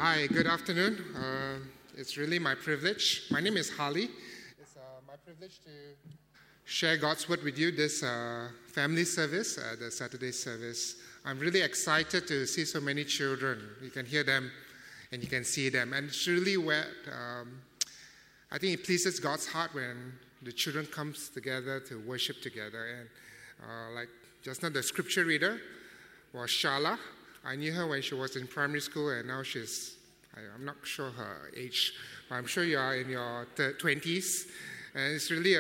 Hi, good afternoon. It's really my privilege. My name is Harley. It's my privilege to share God's word with you this family service, the Saturday service. I'm really excited to see so many children. You can hear them and you can see them. And it's really where I think it pleases God's heart when the children comes together to worship together. And like just now, the scripture reader was Shala. I knew her when she was in primary school, and now I'm not sure her age, but I'm sure you are in your 20s. And it's really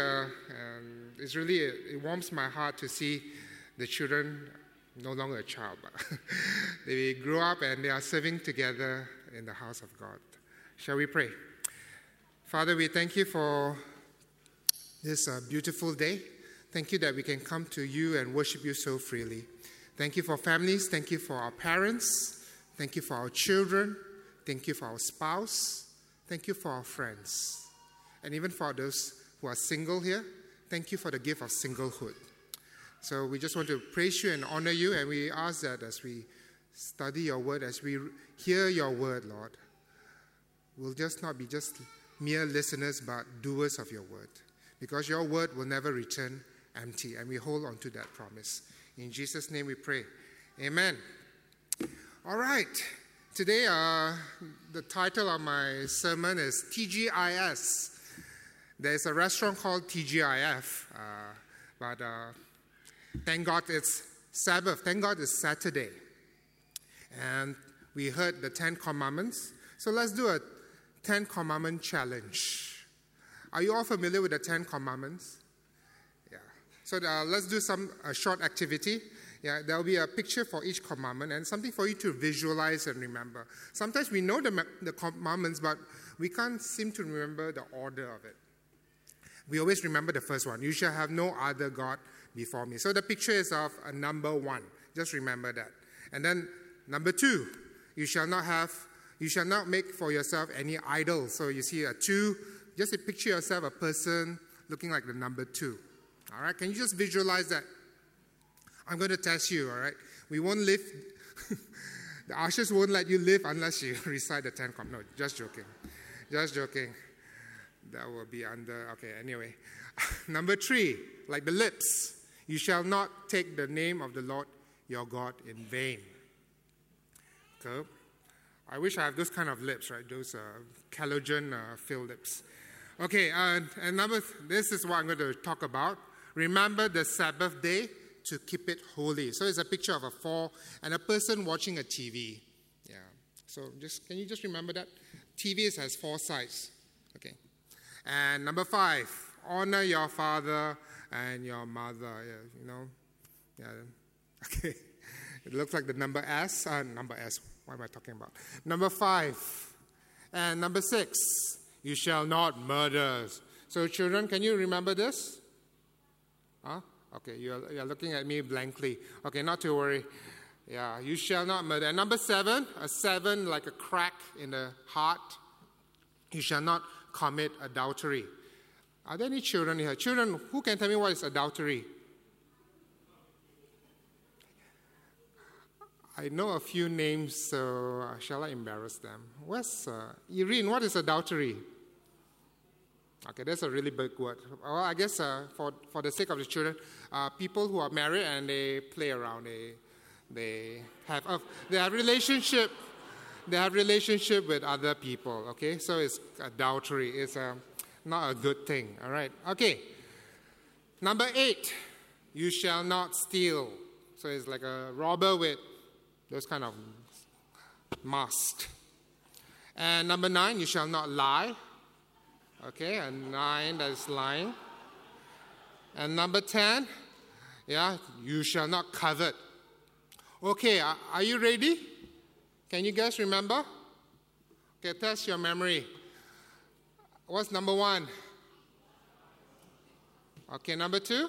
it warms my heart to see the children, no longer a child, but they grew up and they are serving together in the house of God. Shall we pray? Father, we thank you for this beautiful day. Thank you that we can come to you and worship you so freely. Thank you for families. Thank you for our parents. Thank you for our children. Thank you for our spouse. Thank you for our friends. And even for those who are single here, thank you for the gift of singlehood. So we just want to praise you and honor you, and we ask that as we study your word, as we hear your word, Lord, we'll just not be just mere listeners, but doers of your word. Because your word will never return empty, and we hold on to that promise. In Jesus' name we pray. Amen. All right. Today, the title of my sermon is TGIS. There's a restaurant called TGIF, but thank God it's Sabbath. Thank God it's Saturday. And we heard the 10 Commandments. So let's do a 10 Commandment challenge. Are you all familiar with the 10 Commandments? So let's do a short activity. There will be a picture for each commandment and something for you to visualize and remember. Sometimes we know the commandments, but we can't seem to remember the order of it. We always remember the first one. You shall have no other God before me. So the picture is of a number 1. Just remember that. And then number 2, you shall not make for yourself any idol. So you see a 2, just picture yourself a person looking like the number 2. All right, can you just visualize that? I'm going to test you, all right? We won't live, the ushers won't let you live unless you recite the 10 Commandments. No, just joking. Just joking. That will be okay, anyway. Number 3, like the lips. You shall not take the name of the Lord your God in vain. Okay. I wish I have those kind of lips, right? Those collagen-filled lips. Okay, and this is what I'm going to talk about. Remember the Sabbath day to keep it holy. So it's a picture of a 4 and a person watching a TV. Yeah. So can you just remember that? TV has 4 sides. Okay. And number 5, honor your father and your mother. Yeah, Yeah. Okay. It looks like the number S. Number S. What am I talking about? Number 5. And number 6, you shall not murder. So children, can you remember this? Huh? Okay, you're looking at me blankly. Okay, not to worry. Yeah, you shall not murder. And number 7, a 7 like a crack in the heart. You shall not commit adultery. Are there any children here? Children, who can tell me what is adultery? I know a few names, so shall I embarrass them? Where's Irene? What is adultery? Okay, that's a really big word. Well, I guess for the sake of the children, people who are married and they play around, they have relationship with other people. Okay, so it's adultery. It's not a good thing. All right. Okay. Number 8, you shall not steal. So it's like a robber with those kind of mask. And number 9, you shall not lie. Okay, and 9, that is lying. And number 10, you shall not covet. Okay, are you ready? Can you guys remember? Okay, test your memory. What's number 1? Okay, number 2?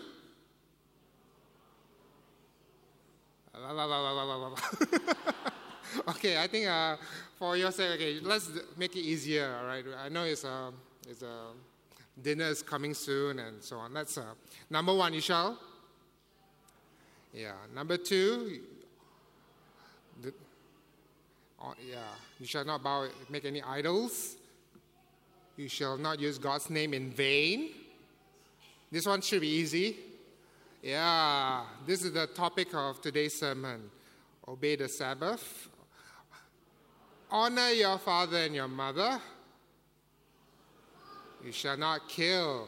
Okay, I think for your sake, okay, let's make it easier, all right? I know it's dinner is coming soon and so on. That's number 1, you shall. Yeah. Number 2, You shall not make any idols. You shall not use God's name in vain. This one should be easy. Yeah, this is the topic of today's sermon. Obey the Sabbath. Honor your father and your mother. You shall not kill.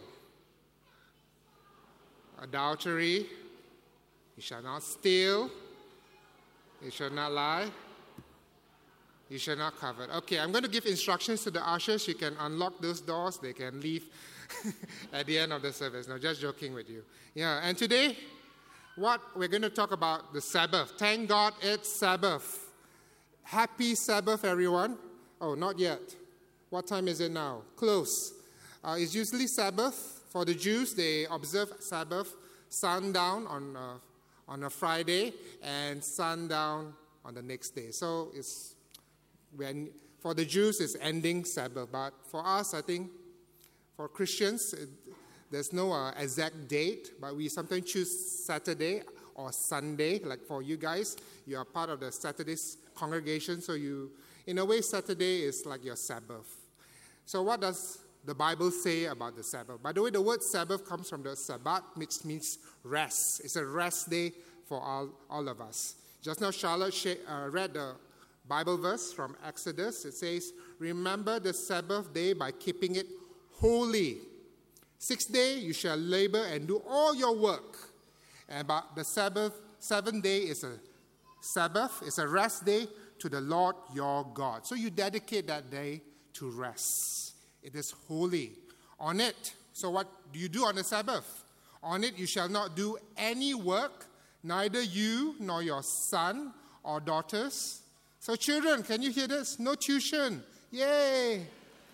Adultery. You shall not steal. You shall not lie. You shall not covet. Okay, I'm going to give instructions to the ushers. You can unlock those doors. They can leave at the end of the service. No, just joking with you. Yeah, and today, what we're going to talk about, the Sabbath. Thank God it's Sabbath. Happy Sabbath, everyone. Oh, not yet. What time is it now? Close. It's usually Sabbath. For the Jews, they observe Sabbath sundown on a Friday and sundown on the next day. So for the Jews, it's ending Sabbath. But for us, I think, for Christians, there's no exact date, but we sometimes choose Saturday or Sunday. Like for you guys, you are part of the Saturday congregation, so in a way, Saturday is like your Sabbath. So what does the Bible say about the Sabbath? By the way, the word Sabbath comes from the Sabbath, which means rest. It's a rest day for all of us. Just now, Charlotte read the Bible verse from Exodus. It says, remember the Sabbath day by keeping it holy. 6th day you shall labor and do all your work. But the seventh day is a Sabbath. It's a rest day to the Lord your God. So you dedicate that day to rest. It is holy. On it, so what do you do on the Sabbath? On it you shall not do any work, neither you nor your son or daughters. So children, can you hear this? No tuition. Yay!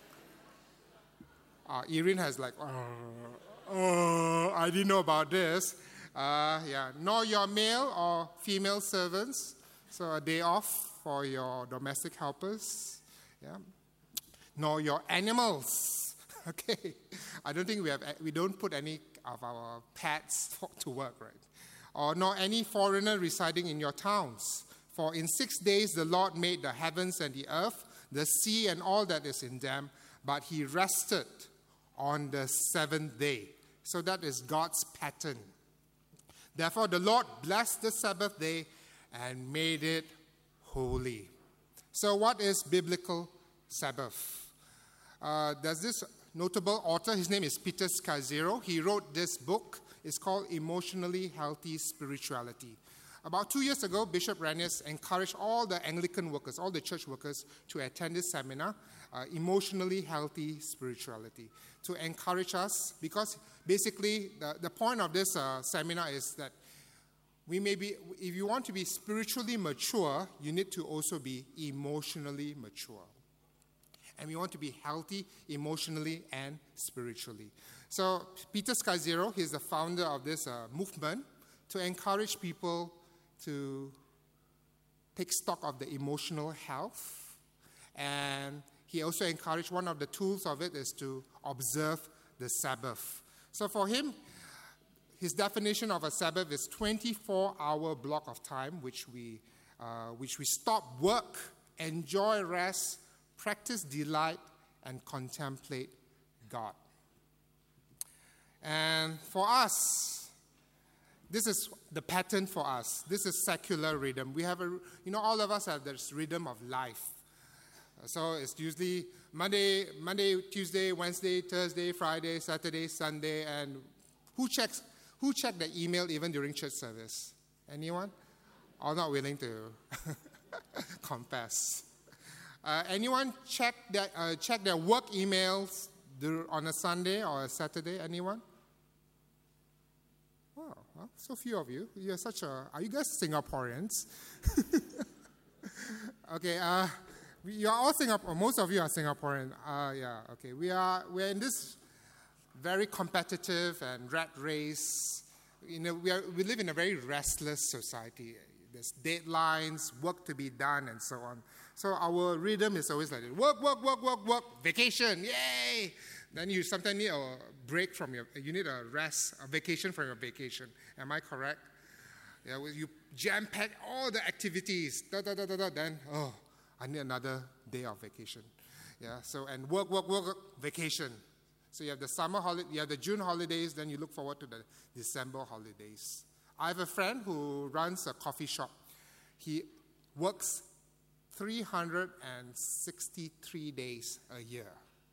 Irene has like, I didn't know about this. Nor your male or female servants. So a day off for your domestic helpers. Yeah. Nor your animals. Okay. I don't think we don't put any of our pets to work, right? Or nor any foreigner residing in your towns. For in 6 days the Lord made the heavens and the earth, the sea and all that is in them, but he rested on the 7th day. So that is God's pattern. Therefore the Lord blessed the Sabbath day and made it holy. So what is biblical Sabbath? There's this notable author, his name is Peter Scazzero. He wrote this book. It's called Emotionally Healthy Spirituality. About 2 years ago, Bishop Rennius encouraged all the Anglican workers, all the church workers, to attend this seminar, Emotionally Healthy Spirituality, to encourage us, because basically the point of this seminar is that if you want to be spiritually mature, you need to also be emotionally mature. And we want to be healthy emotionally and spiritually. So Peter Scazzero, he's the founder of this movement to encourage people to take stock of the emotional health. And he also encouraged, one of the tools of it is to observe the Sabbath. So for him, his definition of a Sabbath is 24-hour block of time which we stop work, enjoy rest, practice delight, and contemplate God. And for us, this is the pattern for us. This is secular rhythm. We have all of us have this rhythm of life. So it's usually Monday, Tuesday, Wednesday, Thursday, Friday, Saturday, Sunday, and who checked the email even during church service? Anyone? All not willing to confess. Anyone check their work emails on a Sunday or a Saturday? Anyone? Oh, well, so few of you. Are you guys Singaporeans? Okay, you're all Singapore. Most of you are Singaporean. Okay. We're in this very competitive and rat race. We live in a very restless society. There's deadlines, work to be done, and so on. So our rhythm is always like work, vacation, yay! Then you sometimes need a break you need a vacation from your vacation. Am I correct? Yeah, you jam-pack all the activities, then, I need another day of vacation. Yeah, so and work, vacation. So you have the summer holiday, you have the June holidays, then you look forward to the December holidays. I have a friend who runs a coffee shop. He works 363 days a year.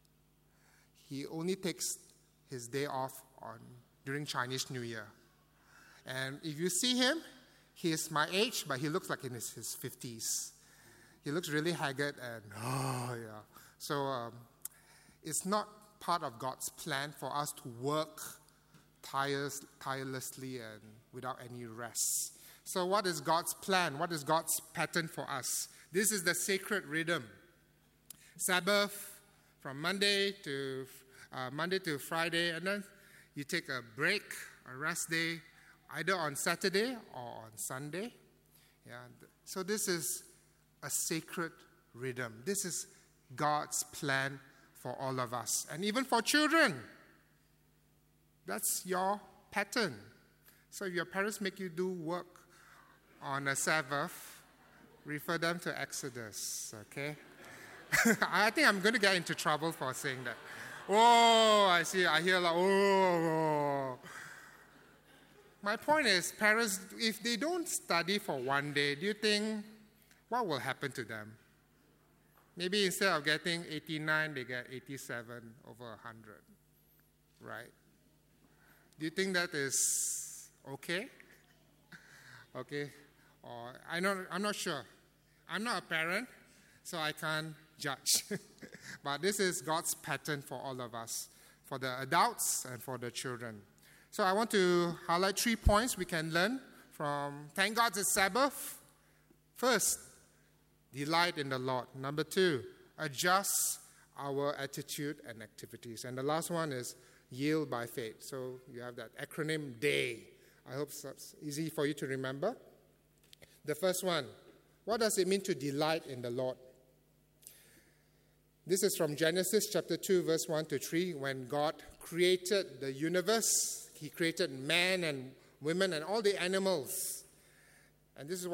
He only takes his day off during Chinese New Year. And if you see him, he is my age, but he looks like in his 50s. He looks really haggard and, So it's not part of God's plan for us to work tirelessly and without any rest. So what is God's plan? What is God's pattern for us? This is the sacred rhythm. Sabbath from Monday to Friday, and then you take a break, a rest day, either on Saturday or on Sunday. Yeah. So this is a sacred rhythm. This is God's plan for all of us, and even for children. That's your pattern. So if your parents make you do work on a Sabbath, refer them to Exodus, okay? I think I'm going to get into trouble for saying that. Oh, I hear like, oh. My point is, parents, if they don't study for one day, do you think, what will happen to them? Maybe instead of getting 89, they get 87 over 100, right? Do you think that is okay? Okay? Or I'm not sure. I'm not a parent, so I can't judge. But this is God's pattern for all of us, for the adults and for the children. So I want to highlight 3 points we can learn from thank God it's Sabbath. First, delight in the Lord. Number 2, adjust our attitude and activities. And the last one is yield by faith. So you have that acronym DAY. I hope it's easy for you to remember. The first one, what does it mean to delight in the Lord? This is from Genesis chapter 2, verse 1 to 3. When God created the universe, He created man and women and all the animals. And this is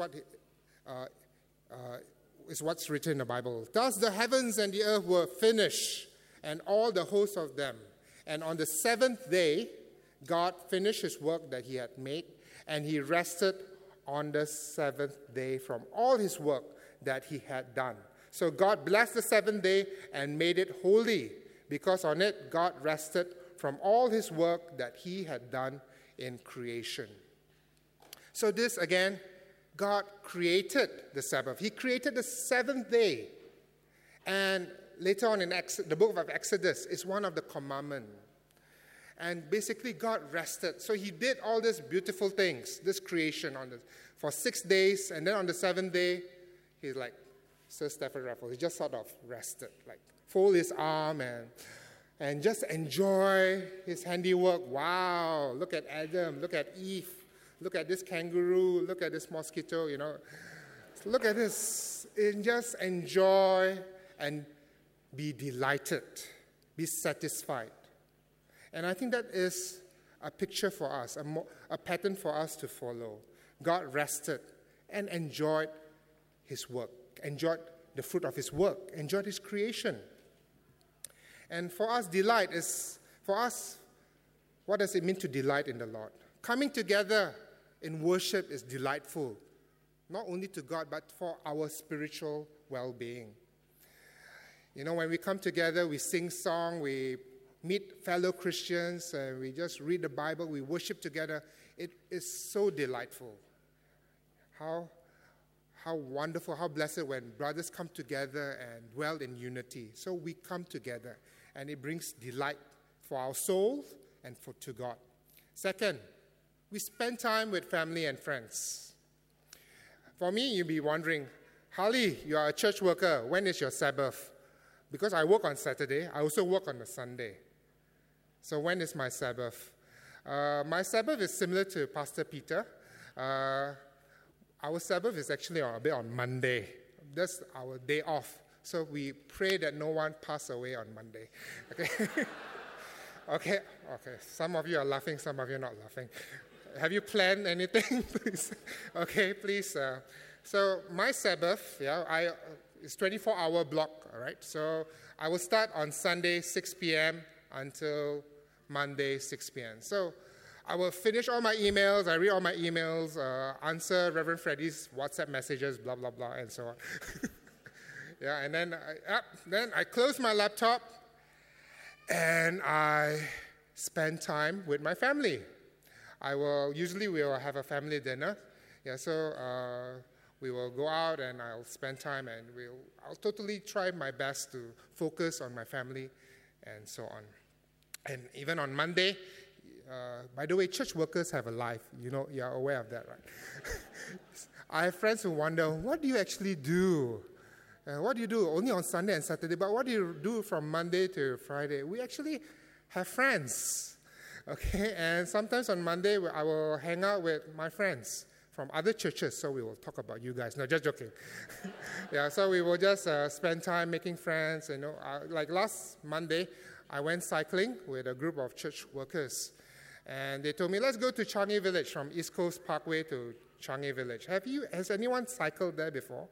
what's written in the Bible. Thus the heavens and the earth were finished, and all the hosts of them. And on the seventh day, God finished His work that He had made, and He rested on the seventh day from all His work that He had done. So God blessed the seventh day and made it holy, because on it God rested from all His work that He had done in creation. So this again, God created the Sabbath. He created the seventh day. And later on in the book of Exodus is one of the commandments. And basically God rested. So He did all these beautiful things, this creation for 6 days. And then on the seventh day, He's like Sir Stephen Raffles. He just sort of rested, like fold His arm and just enjoy His handiwork. Wow, look at Adam, look at Eve. Look at this kangaroo, look at this mosquito, Look at this. And just enjoy and be delighted, be satisfied. And I think that is a picture for us, a pattern for us to follow. God rested and enjoyed His work, enjoyed the fruit of His work, enjoyed His creation. And for us, delight is, what does it mean to delight in the Lord? Coming together in worship is delightful, not only to God, but for our spiritual well-being. When we come together, we sing song, we meet fellow Christians, and we just read the Bible, we worship together. It is so delightful. How wonderful, how blessed when brothers come together and dwell in unity. So we come together, and it brings delight for our soul and to God. Second, we spend time with family and friends. For me, you'll be wondering, Harley, you are a church worker. When is your Sabbath? Because I work on Saturday, I also work on a Sunday. So when is my Sabbath? My Sabbath is similar to Pastor Peter. Our Sabbath is actually a bit on Monday. That's our day off. So we pray that no one pass away on Monday. Okay. Okay. Some of you are laughing, some of you are not laughing. Have you planned anything? Please. Okay, please. So my Sabbath, it's 24-hour block, all right? So I will start on Sunday, 6 p.m. until Monday, 6 p.m. So I will finish all my emails, I read all my emails, answer Reverend Freddie's WhatsApp messages, blah, blah, blah, and so on. Yeah, and then I close my laptop, and I spend time with my family. Usually we will have a family dinner. Yeah, so we will go out and I'll spend time, and I'll totally try my best to focus on my family and so on. And even on Monday, by the way, church workers have a life. You know, you're aware of that, right? I have friends who wonder, what do you actually do? What do you do only on Sunday and Saturday? But what do you do from Monday to Friday? We actually have friends, okay? And sometimes on Monday, I will hang out with my friends from other churches, so we will talk about you guys. No, just joking. Yeah, so we will just spend time making friends. You know, like last Monday, I went cycling with a group of church workers. And they told me, let's go to Changi Village, from East Coast Parkway to Changi Village. Has anyone cycled there before?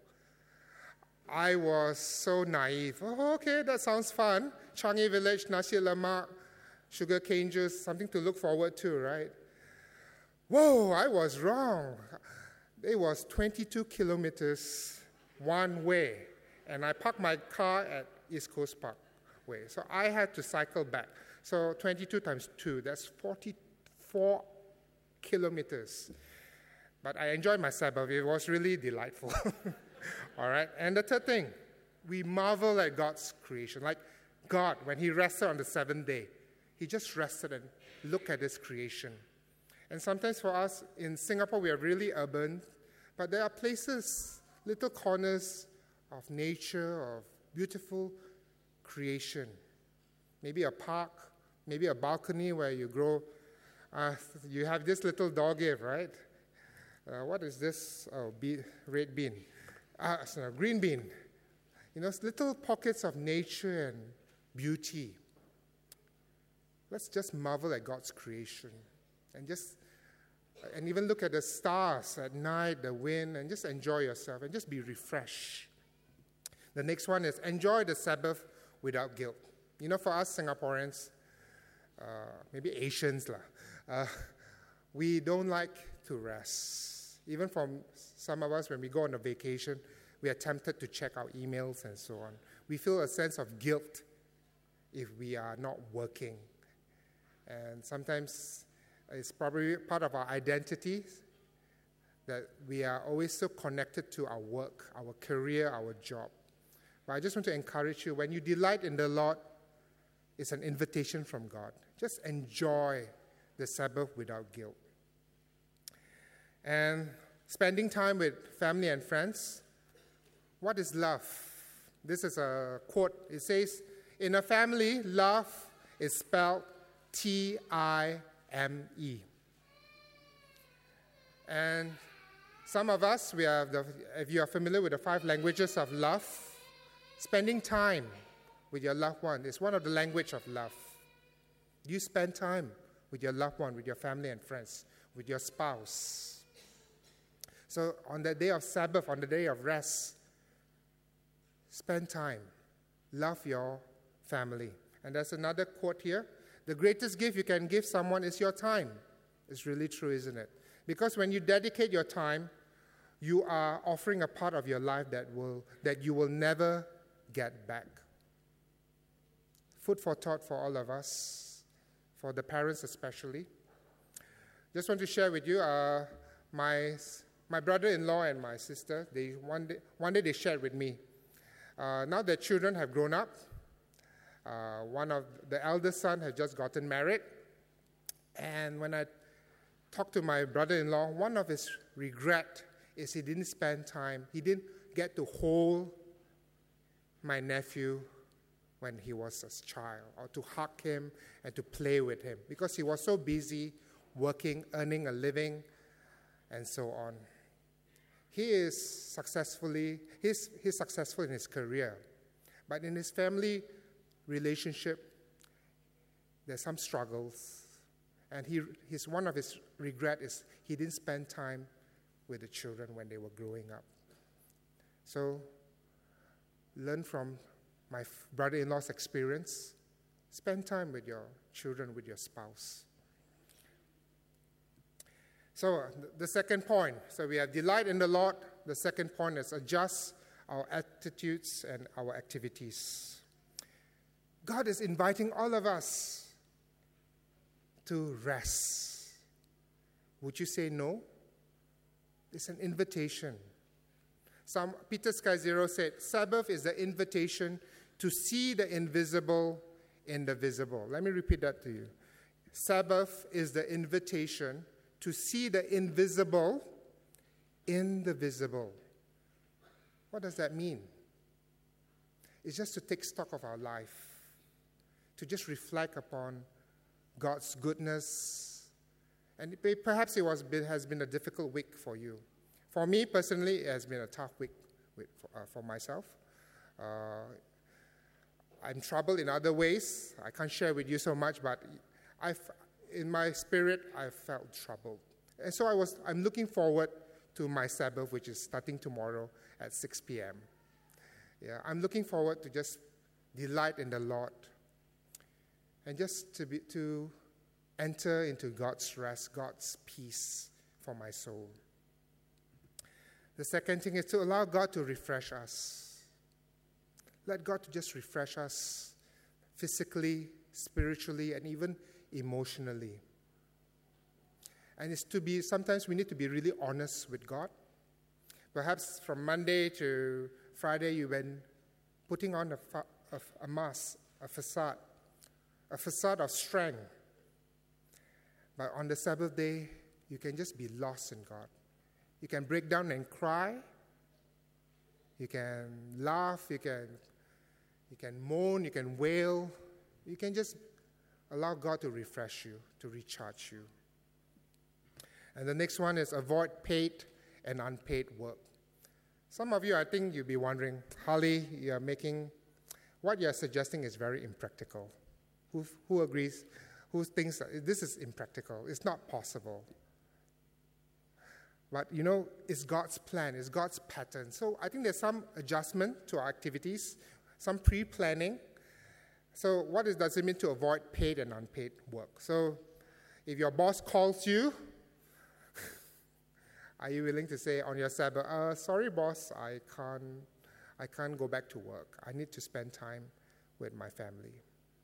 I was so naive. Oh, okay, that sounds fun. Changi Village, nasi lemak, sugar cane juice, something to look forward to, right? Whoa, I was wrong. It was 22 kilometers one way, and I parked my car at East Coast Parkway. So I had to cycle back. So 22 times 2, that's 44 kilometers. But I enjoyed my Sabbath. It was really delightful. All right? And the third thing, we marvel at God's creation. Like God, when he rested on the seventh day, he just rested and looked at his creation. And sometimes for us in Singapore, we are really urban, but there are places, little corners of nature, of beautiful creation. Maybe a park, maybe a balcony where you grow. You have this little dog here, right? What is this? Oh, red bean. Green bean. You know, little pockets of nature and beauty. Let's just marvel at God's creation and even look at the stars at night, the wind, and just enjoy yourself and just be refreshed. The next one is enjoy the Sabbath without guilt. You know, for us Singaporeans, maybe Asians, we don't like to rest. Even for some of us, when we go on a vacation, we are tempted to check our emails and so on. We feel a sense of guilt if we are not working. And sometimes it's probably part of our identity that we are always so connected to our work, our career, our job. But I just want to encourage you, when you delight in the Lord, it's an invitation from God. Just enjoy the Sabbath without guilt. And spending time with family and friends. What is love? This is a quote. It says, in a family, love is spelled T-I-M-E. And some of us, if you are familiar with the 5 languages of love, spending time with your loved one is one of the languages of love. You spend time with your loved one, with your family and friends, with your spouse. So on the day of Sabbath, on the day of rest, spend time. Love your family. And there's another quote here. The greatest gift you can give someone is your time. It's really true, isn't it? Because when you dedicate your time, you are offering a part of your life that you will never get back. Food for thought for all of us, for the parents especially. Just want to share with you, my brother-in-law and my sister, one day they shared with me. Now their children have grown up. One of the eldest son has just gotten married. And when I talked to my brother-in-law, one of his regret is he didn't spend time, he didn't get to hold my nephew when he was a child, or to hug him and to play with him, because he was so busy working, earning a living, and so on. He's successful in his career, but in his family relationship, there's some struggles, and one of his regret is he didn't spend time with the children when they were growing up. So learn from my brother-in-law's experience. Spend time with your children, with your spouse. So the second point, so we have delight in the Lord. The second point is adjust our attitudes and our activities. God is inviting all of us to rest. Would you say no? It's an invitation. Peter Scazzero said, Sabbath is the invitation to see the invisible in the visible. Let me repeat that to you. Sabbath is the invitation to see the invisible in the visible. What does that mean? It's just to take stock of our life, to just reflect upon God's goodness. And perhaps it has been a difficult week for you. For me personally, it has been a tough week for myself. I'm troubled in other ways. I can't share with you so much, but in my spirit, I felt troubled. And so I'm looking forward to my Sabbath, which is starting tomorrow at 6 p.m. Yeah, I'm looking forward to just delight in the Lord and just to enter into God's rest, God's peace for my soul. The second thing is to allow God to refresh us. Let God to just refresh us physically, spiritually, and even emotionally. And sometimes we need to be really honest with God. Perhaps from Monday to Friday, you've been putting on a mask, a facade of strength. But on the Sabbath day, you can just be lost in God. You can break down and cry. You can laugh. You can moan. You can wail. You can just allow God to refresh you, to recharge you. And the next one is avoid paid and unpaid work. Some of you, I think you'll be wondering, Harley, what you're suggesting is very impractical. Who agrees? Who thinks that this is impractical? It's not possible. But, it's God's plan. It's God's pattern. So I think there's some adjustment to our activities, some pre-planning. So what does it mean to avoid paid and unpaid work? So if your boss calls you, are you willing to say on your Sabbath, sorry, boss, I can't go back to work. I need to spend time with my family.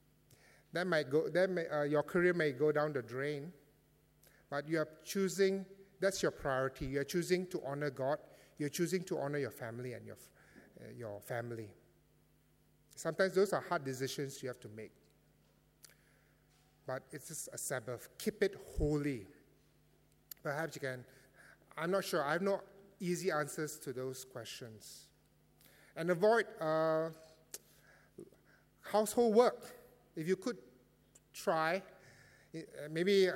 Your career may go down the drain, but you are choosing. That's your priority. You're choosing to honor God. You're choosing to honor your family and your family. Sometimes those are hard decisions you have to make. But it's just a Sabbath. Keep it holy. Perhaps you can. I'm not sure. I have no easy answers to those questions. And avoid household work. If you could try, maybe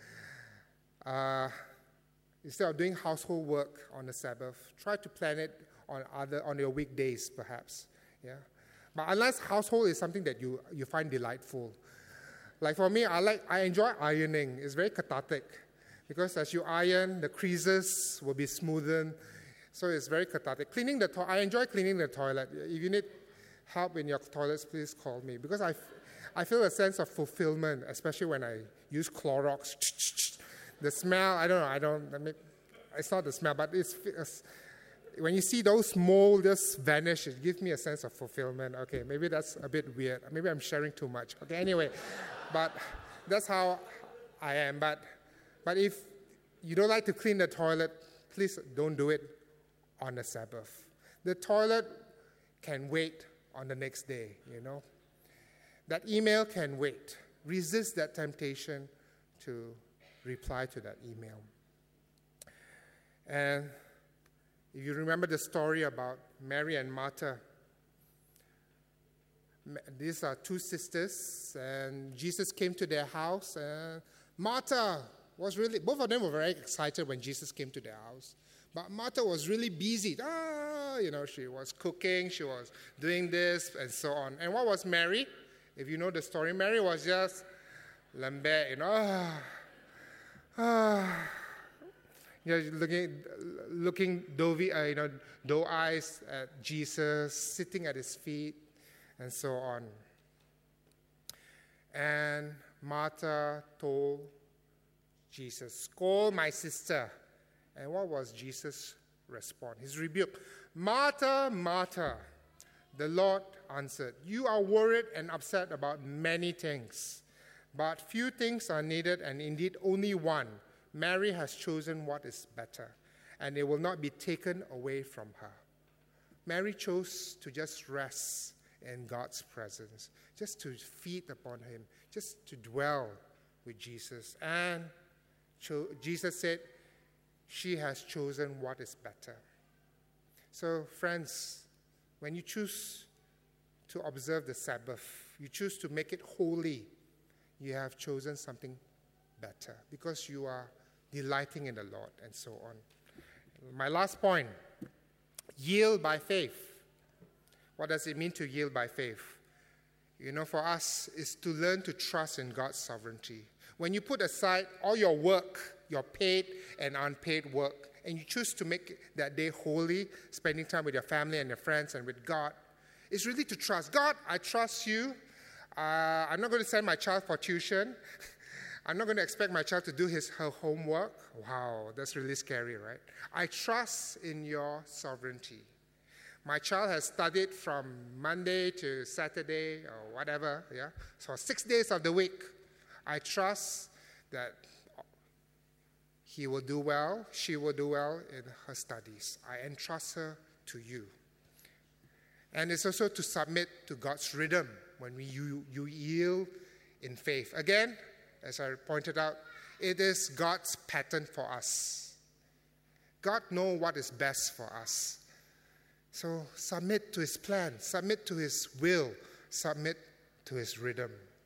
instead of doing household work on the Sabbath, try to plan it on your weekdays, perhaps. Yeah. But unless household is something that you find delightful, like for me, I enjoy ironing. It's very cathartic because as you iron, the creases will be smoothened. So it's very cathartic. I enjoy cleaning the toilet. If you need help in your toilets, please call me because I feel a sense of fulfillment, especially when I use Clorox. The smell, it's not the smell, but it's when you see those mold just vanish, it gives me a sense of fulfillment. Okay, maybe that's a bit weird. Maybe I'm sharing too much. Okay, anyway, but that's how I am. But if you don't like to clean the toilet, please don't do it on the Sabbath. The toilet can wait on the next day, That email can wait. Resist that temptation to reply to that email. And if you remember the story about Mary and Martha, these are two sisters, and Jesus came to their house, and Martha both of them were very excited when Jesus came to their house. But Martha was really busy. She was cooking, she was doing this, and so on. And what was Mary? If you know the story, Mary was just lambert, looking doe eyes at Jesus, sitting at his feet, and so on. And Martha told Jesus, "Scold my sister." And what was Jesus' response? His rebuke. "Martha, Martha," the Lord answered, "you are worried and upset about many things, but few things are needed, and indeed only one. Mary has chosen what is better, and it will not be taken away from her." Mary chose to just rest in God's presence, just to feed upon him, just to dwell with Jesus. And Jesus said, she has chosen what is better. So, friends, when you choose to observe the Sabbath, you choose to make it holy, you have chosen something better because you are delighting in the Lord, and so on. My last point, yield by faith. What does it mean to yield by faith? For us, is to learn to trust in God's sovereignty. When you put aside all your work, your paid and unpaid work, and you choose to make that day holy, spending time with your family and your friends and with God, it's really to trust. God, I trust you. I'm not going to send my child for tuition. I'm not going to expect my child to do her homework. Wow, that's really scary, right? I trust in your sovereignty. My child has studied from Monday to Saturday or whatever, so 6 days of the week. I trust that he will do well, she will do well in her studies. I entrust her to you. And it's also to submit to God's rhythm when you yield in faith. Again, as I pointed out, it is God's pattern for us. God knows what is best for us. So submit to his plan, submit to his will, submit to his rhythm.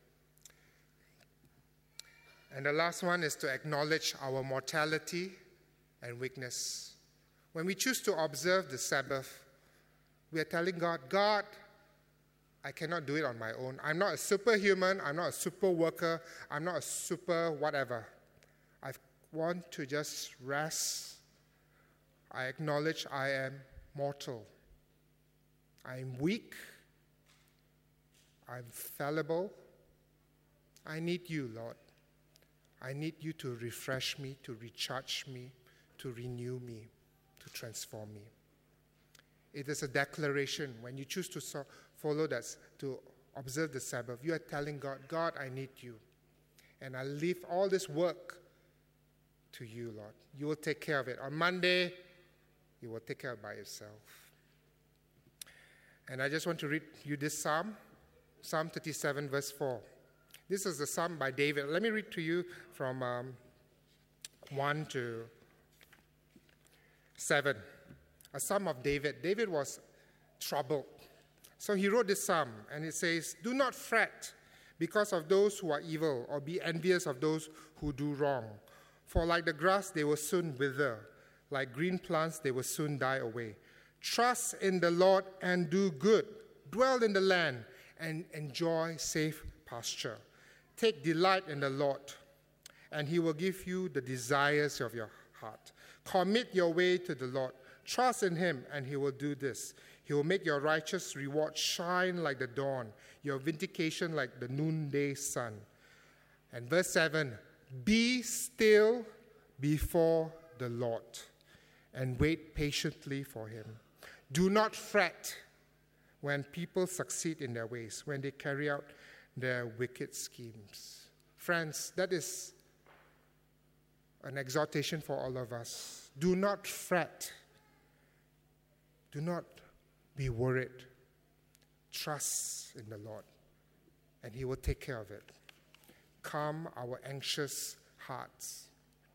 And the last one is to acknowledge our mortality and weakness. When we choose to observe the Sabbath, we are telling God, God, I cannot do it on my own. I'm not a superhuman. I'm not a super worker. I'm not a super whatever. I want to just rest. I acknowledge I am mortal. I'm weak. I'm fallible. I need you, Lord. I need you to refresh me, to recharge me, to renew me, to transform me. It is a declaration. When you choose to follow that, to observe the Sabbath, you are telling God, God, I need you. And I leave all this work to you, Lord. You will take care of it. On Monday, you will take care of it by yourself. And I just want to read you this psalm, Psalm 37, verse 4. This is the psalm by David. Let me read to you from 1 to 7. A psalm of David. David was troubled. So he wrote this psalm, and it says, "Do not fret because of those who are evil, or be envious of those who do wrong. For like the grass, they will soon wither. Like green plants, they will soon die away. Trust in the Lord and do good. Dwell in the land and enjoy safe pasture. Take delight in the Lord, and he will give you the desires of your heart. Commit your way to the Lord. Trust in him, and he will do this. He will make your righteous reward shine like the dawn, your vindication like the noonday sun." And verse 7, "Be still before the Lord and wait patiently for him. Do not fret when people succeed in their ways, when they carry out their wicked schemes." Friends, that is an exhortation for all of us. Do not fret. Do not be worried. Trust in the Lord, and he will take care of it. Calm our anxious hearts.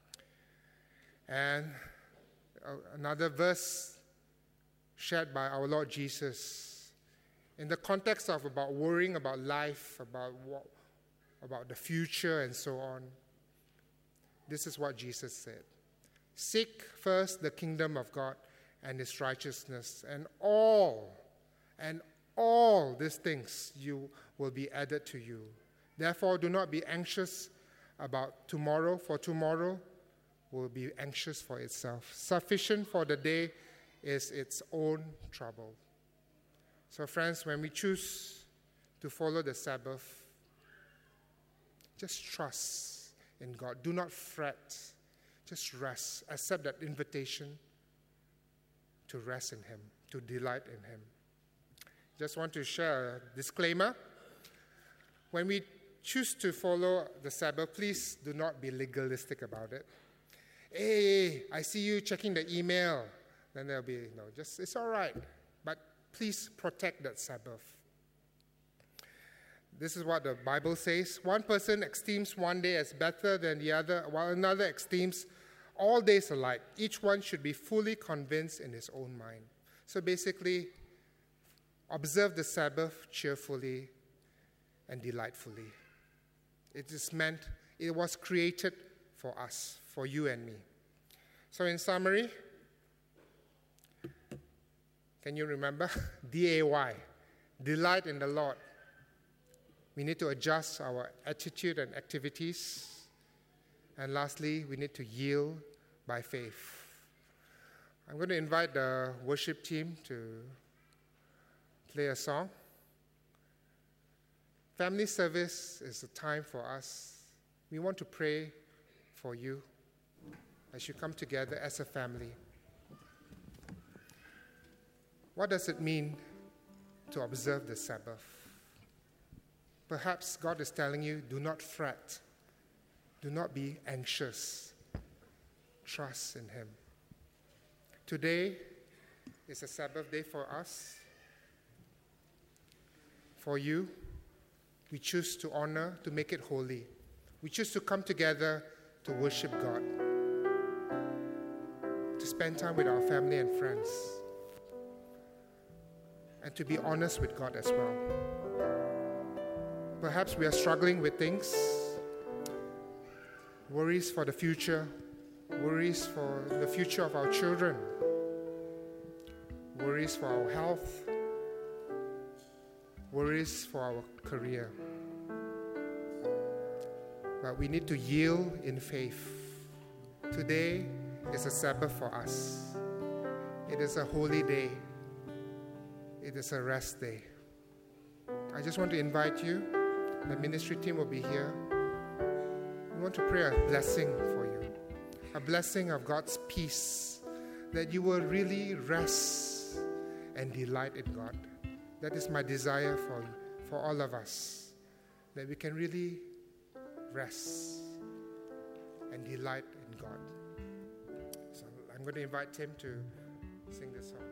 And another verse shared by our Lord Jesus, in the context of about worrying about life, about the future and so on, this is what Jesus said. "Seek first the kingdom of God and his righteousness, and all these things you will be added to you. Therefore, do not be anxious about tomorrow, for tomorrow will be anxious for itself. Sufficient for the day is its own trouble. So friends, when we choose to follow the Sabbath, just trust in God. Do not fret. Just rest. Accept that invitation to rest in Him, to delight in Him. Just want to share a disclaimer. When we choose to follow the Sabbath, please do not be legalistic about it. Hey, I see you checking the email. Then there'll be, it's all right. But please protect that Sabbath. This is what the Bible says. One person esteems one day as better than the other, while another esteems all days alike. Each one should be fully convinced in his own mind. So basically, observe the Sabbath cheerfully and delightfully. It was created for us, for you and me. So in summary, can you remember? DAY, delight in the Lord. We need to adjust our attitude and activities. And lastly, we need to yield by faith. I'm going to invite the worship team to play a song. Family service is a time for us. We want to pray for you as you come together as a family. What does it mean to observe the Sabbath? Perhaps God is telling you, do not fret. Do not be anxious. Trust in Him. Today is a Sabbath day for us. For you, we choose to honor, to make it holy. We choose to come together to worship God, to spend time with our family and friends, and to be honest with God as well. Perhaps we are struggling with things, worries for the future, worries for the future of our children, worries for our health, worries for our career. But we need to yield in faith. Today is a Sabbath for us. It is a holy day. It is a rest day. I just want to invite you. The ministry team will be here. We want to pray a blessing for you. A blessing of God's peace. That you will really rest and delight in God. That is my desire for all of us. That we can really rest and delight in God. So I'm going to invite Tim to sing this song.